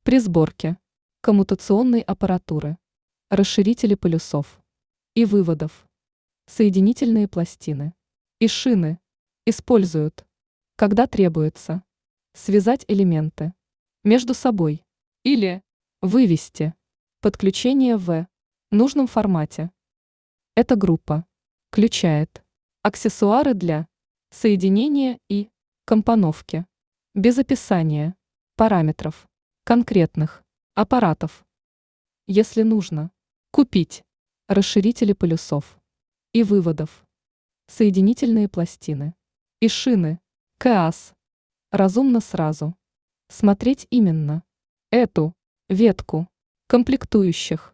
при сборке коммутационной аппаратуры, расширители полюсов и выводов, соединительные пластины и шины используют, когда требуется связать элементы между собой или вывести подключение в нужном формате. Эта группа включает аксессуары для соединения и компоновки, без описания параметров конкретных аппаратов. Если нужно купить расширители полюсов и выводов, соединительные пластины и шины, КАС, разумно сразу смотреть именно эту ветку комплектующих.